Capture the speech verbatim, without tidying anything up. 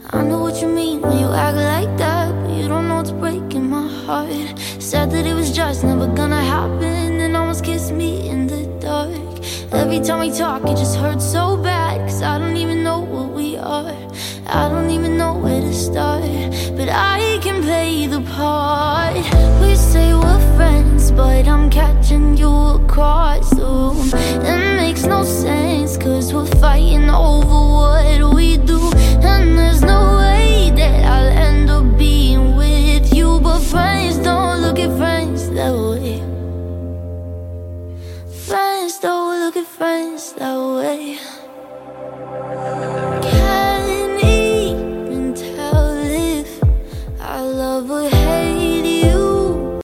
I know what you mean when you act like that, but you don't know it's breaking my heart. Said that it was just never gonna happen, and almost kissed me in the dark. Every time we talk it just hurts so bad, cause I don't even know what we are. I don't even know where to start, but I can play the part. We say we're friends, but I'm catching you across the room. It makes no sense, cause we're fighting over what we do. And there's no way that I'll end up being with you, but friends don't look at friends that way. Friends don't look at friends that way.